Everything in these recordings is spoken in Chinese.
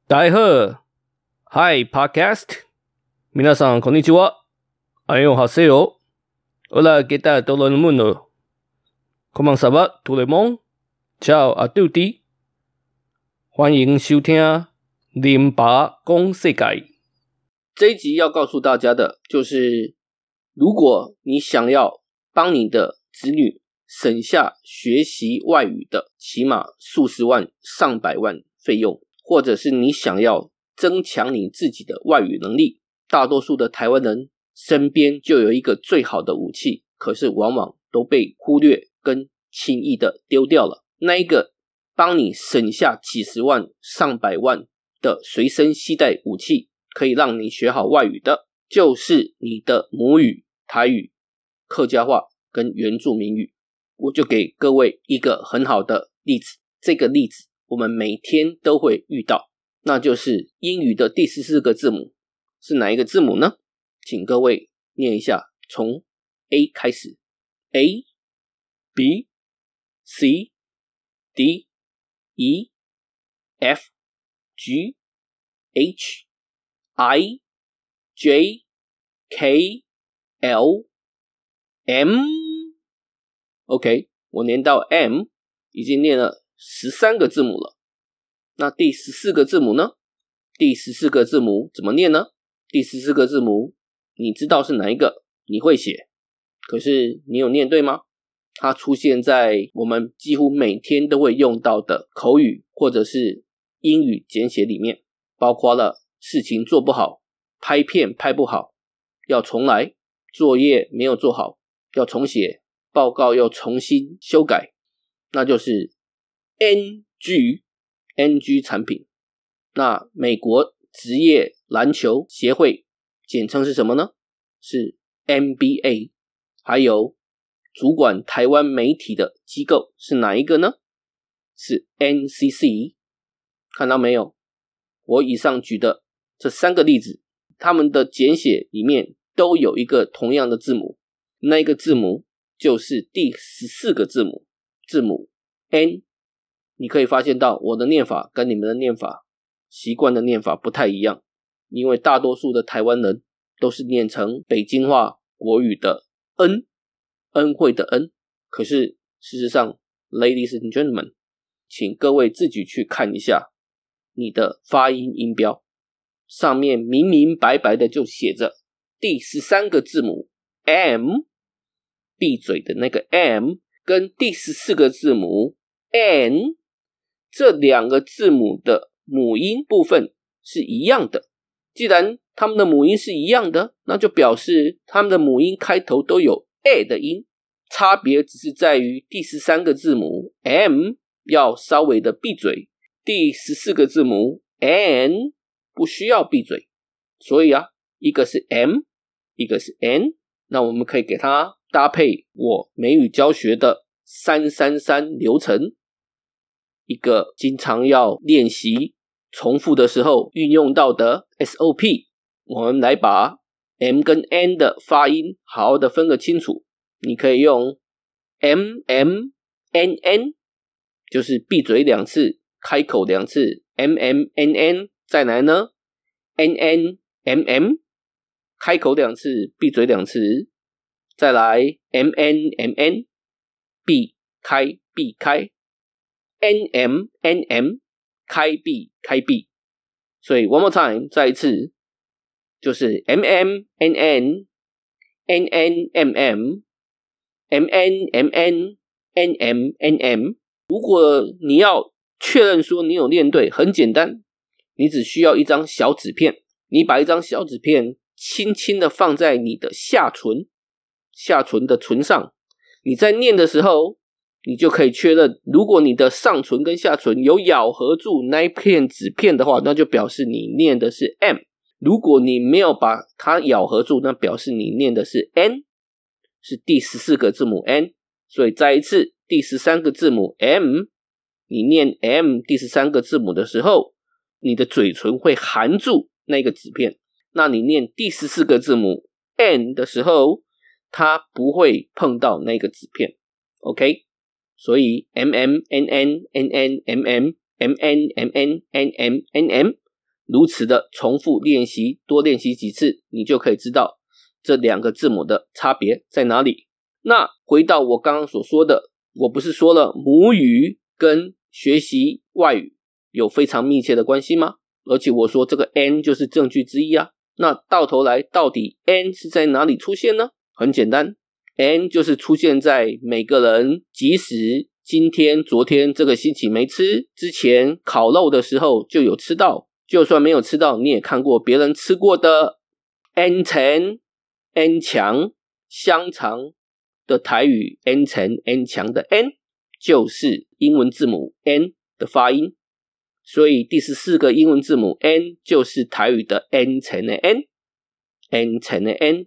大家好 Hi Podcast 皆さんこんにちは안녕하세요 Hola ¿qué tal todo el mundo Comment ça va tout le monde Ciao à tutti 欢迎收听林爸讲世界这一集要告诉大家的就是如果你想要帮你的子女省下学习外语的起码数十万上百万费用，或者是你想要增强你自己的外语能力，大多数的台湾人身边就有一个最好的武器，可是往往都被忽略跟轻易的丢掉了。那一个帮你省下几十万上百万的随身携带武器，可以让你学好外语的，就是你的母语台语、客家话跟原住民语。我就给各位一个很好的例子，这个例子我们每天都会遇到，那就是英语的第14个字母是哪一个字母呢？请各位念一下，从 A 开始 A B C D E F G H I J K L M OK 我念到 M 已经念了13个字母了，那第14个字母呢？第14个字母怎么念呢？第14个字母你知道是哪一个？你会写，可是你有念对吗？它出现在我们几乎每天都会用到的口语或者是英语简写里面，包括了事情做不好，拍片拍不好，要重来，作业没有做好，要重写，报告要重新修改，那就是 NG 产品。那美国职业篮球协会简称是什么呢？是 NBA。 还有主管台湾媒体的机构是哪一个呢？是 NCC。 看到没有？我以上举的这3个例子，他们的简写里面都有一个同样的字母，那一个字母就是第14个字母，字母 N。 你可以发现到我的念法跟你们的念法习惯的念法不太一样，因为大多数的台湾人都是念成北京话国语的 N， 恩惠的 N。 可是事实上 Ladies and gentlemen， 请各位自己去看一下你的发音音标，上面明明白白的就写着第13个字母 M， 闭嘴的那个 M 跟第14个字母 N 这2个字母的母音部分是一样的。既然他们的母音是一样的，那就表示他们的母音开头都有 A 的音，差别只是在于第13个字母 M 要稍微的闭嘴，第14个字母 N 不需要闭嘴。所以一个是 M 一个是 N， 那我们可以给它搭配我美语教学的333流程，一个经常要练习重复的时候运用到的 SOP。 我们来把 M 跟 N 的发音好好的分个清楚。你可以用 MMNN， 就是闭嘴2次开口2次 MMNN， 再来呢 NNMM， 开口2次闭嘴2次，再来 MNMN， 闭开闭开 NMNM， 开闭开闭。所以 one more time， 再一次就是 MMNN NNMM MNMN NMNM。 如果你要确認說你有念對，很簡單，你只需要一張小紙片，你把一張小紙片輕輕的放在你的下唇的唇上，你在念的時候你就可以確認，如果你的上唇跟下唇有咬合住那一片紙片的話，那就表示你念的是 M。 如果你沒有把它咬合住，那表示你念的是 N， 是第14個字母 N。 所以再一次，第13個字母 M， 你念 M 第13個字母的時候，你的嘴唇會含住那個紙片，那你念第14個字母 N 的時候，它不會碰到那個紙片。 OK， 所以 MMNNNNMM MNMNNNM 如此的重复练习，多练习几次，你就可以知道这两个字母的差别在哪里。那回到我刚刚所说的，我不是说了母语跟学习外语有非常密切的关系吗？而且我说这个 N 就是证据之一啊。那到头来到底 N 是在哪里出现呢？很简单， N 就是出现在每个人即使今天昨天这个星期没吃，之前烤肉的时候就有吃到，就算没有吃到你也看过别人吃过的 N 层 N 强香肠的台语 N 层 N 强的 N 就是英文字母 N 的发音，所以第14个英文字母 N 就是台语的 N 层的 N N 层的 N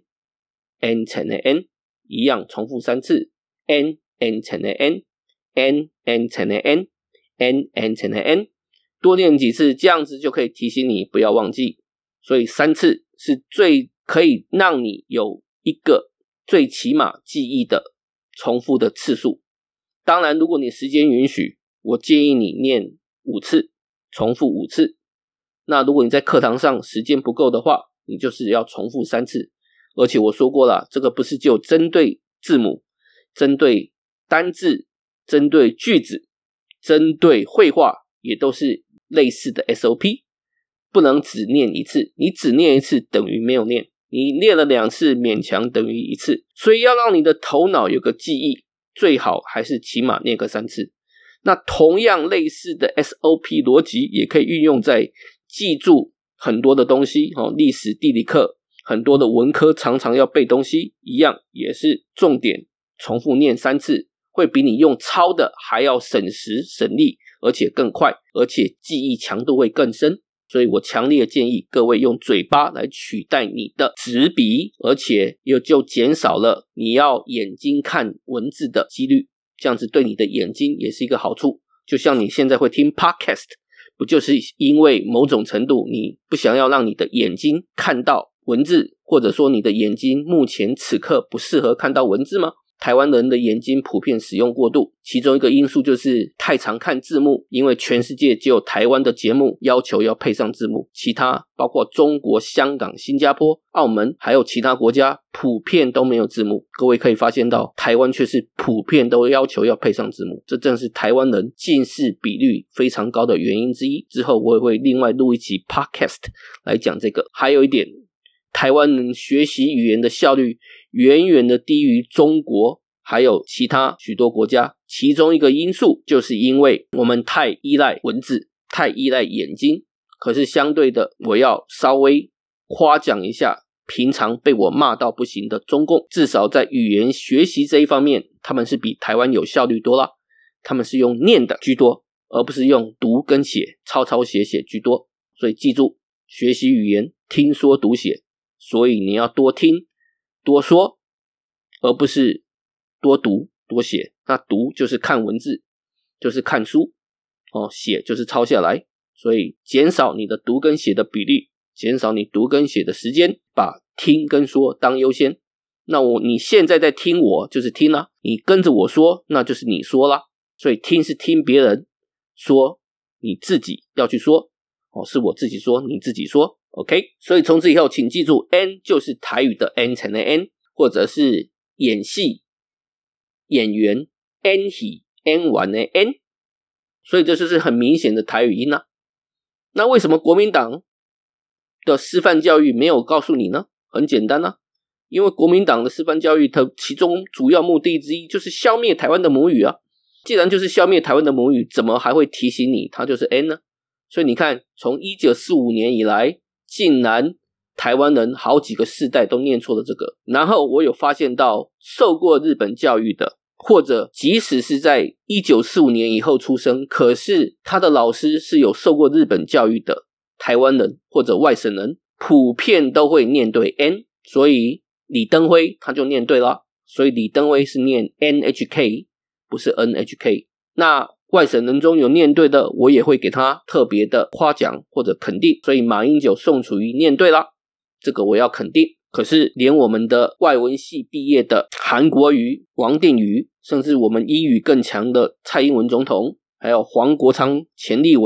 N 层的 N 一样重复3次 N N 层的 N N N 层的 N N N 层的 N 多念几次，这样子就可以提醒你不要忘记。所以3次是最可以让你有一个最起码记忆的重复的次数。当然如果你时间允许，我建议你念5次，重复5次。那如果你在课堂上时间不够的话，你就是要重复3次。而且我说过了，这个不是就针对字母，针对单字，针对句子，针对绘画，也都是类似的 SOP。 不能只念1次，你只念1次等于没有念，你念了2次勉强等于1次。所以要让你的头脑有个记忆，最好还是起码念个3次。那同样类似的 SOP 逻辑也可以运用在记住很多的东西，历史地理课很多的文科常常要背东西一样，也是重点重复念3次，会比你用抄的还要省时省力，而且更快，而且记忆强度会更深。所以我强烈建议各位用嘴巴来取代你的纸笔，而且又就减少了你要眼睛看文字的几率，这样子对你的眼睛也是一个好处。就像你现在会听 podcast， 不就是因为某种程度你不想要让你的眼睛看到文字，或者说你的眼睛目前此刻不适合看到文字吗？台湾人的眼睛普遍使用过度，其中一个因素就是太常看字幕，因为全世界只有台湾的节目要求要配上字幕，其他包括中国、香港、新加坡、澳门还有其他国家普遍都没有字幕。各位可以发现到台湾却是普遍都要求要配上字幕，这正是台湾人近视比率非常高的原因之一。之后我也会另外录一期 podcast 来讲这个。还有一点，台湾人学习语言的效率远远的低于中国还有其他许多国家，其中一个因素就是因为我们太依赖文字，太依赖眼睛。可是相对的，我要稍微夸奖一下平常被我骂到不行的中共，至少在语言学习这一方面，他们是比台湾有效率多了。他们是用念的居多，而不是用读跟写抄抄写写居多。所以记住，学习语言听说读写，所以你要多听多说，而不是多读多写。那读就是看文字，就是看书，写就是抄下来。所以减少你的读跟写的比例，减少你读跟写的时间，把听跟说当优先。那你现在在听我就是听啦，你跟着我说那就是你说啦。所以听是听别人说，你自己要去说，是我自己说你自己说。OK， 所以从此以后请记住 N 就是台语的 N 层的 N， 或者是演戏演员 N 戏 N 完的 N， 所以这就是很明显的台语音啊。那为什么国民党的师范教育没有告诉你呢？很简单啊，因为国民党的师范教育的其中主要目的之一就是消灭台湾的母语啊。既然就是消灭台湾的母语，怎么还会提醒你它就是 N 呢？所以你看，从1945年以来，竟然台湾人好几个世代都念错了这个。然后我有发现到受过日本教育的，或者即使是在1945年以后出生，可是他的老师是有受过日本教育的台湾人或者外省人，普遍都会念对 N。 所以李登辉他就念对了，所以李登辉是念 NHK 不是 NHK。 那外省人中有念对的，我也会给他特别的夸奖或者肯定。所以马英九、宋楚瑜念对了，这个我要肯定。可是连我们的外文系毕业的韩国瑜、王定宇，甚至我们英语更强的蔡英文总统，还有黄国昌前立委，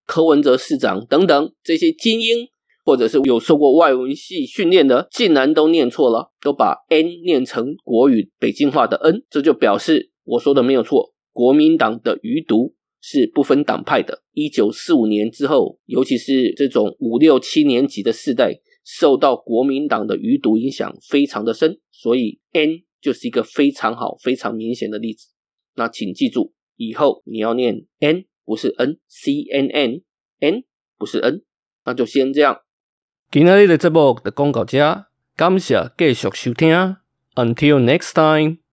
柯文哲市长等等这些精英，或者是有受过外文系训练的，竟然都念错了，都把 N 念成国语北京话的 N， 这就表示我说的没有错，国民党的余毒是不分党派的。1945年之后，尤其是这种5、6、7年级的世代，受到国民党的余毒影响非常的深，所以 N 就是一个非常好非常明显的例子。那请记住，以后你要念 N 不是 N， CNN N 不是 N， 那就先这样。今天的节目就讲到这，感谢继续收听 Until next time。